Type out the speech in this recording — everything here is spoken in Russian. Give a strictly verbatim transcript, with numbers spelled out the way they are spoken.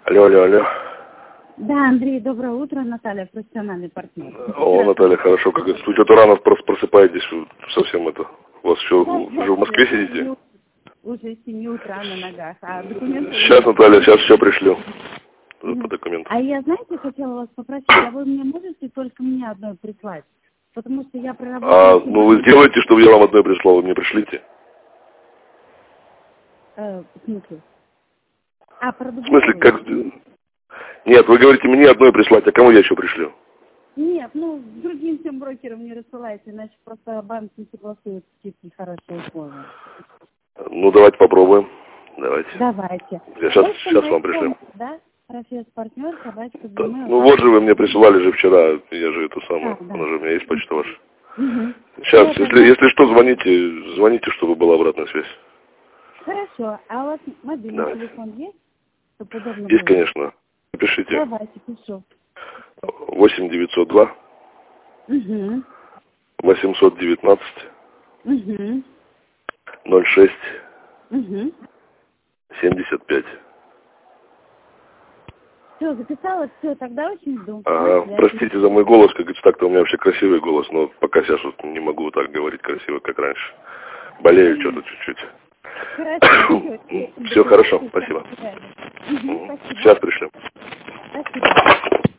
Алло, алло, алло. Да, Андрей, доброе утро, Наталья, профессиональный партнер. О, Наталья, хорошо, как это. Что-то рано просто просыпаетесь, совсем это. У вас еще, Да, уже в Москве сидите? Уже с семи утра на ногах, а документы... Сейчас, Наталья, сейчас все пришлю. По документам. А я, знаете, хотела вас попросить, а вы мне можете только мне одной прислать? Потому что я проработала... А, ну вы сделаете, чтобы я вам одной прислал, вы мне пришлите. Э, в смысле? А, про В смысле, документы? как... Нет, вы говорите мне одной прислать, а кому я еще пришлю? Нет, ну, другим всем брокерам не рассылайте, иначе просто банк не согласуется какие-то хорошие условия. Ну, давайте попробуем. Давайте. Давайте. Я сейчас, сейчас вам пришлю. Да? Профессор-партнер, собачка, Да. Ну вот же вы мне присылали же вчера, я же эту самую, а, да. она же у меня есть почта ваша. Угу. Сейчас, если, тогда... если что, звоните, звоните, чтобы была обратная связь. Хорошо, а у вас мобильный Давайте. телефон есть? Чтобы удобно Есть, было? конечно. Напишите. Давайте, пишу. восемь девятьсот два Угу. восемьсот девятнадцать Угу. ноль шесть Угу. семьдесят пять. Все, записала, все, тогда очень жду. Ага, простите за мой голос, как говорится, так-то у меня вообще красивый голос, но пока сейчас вот не могу так говорить красиво, как раньше. Болею что-то чуть-чуть. Хорошо. Все хорошо, спасибо. Угу, спасибо. Сейчас пришлю. Спасибо.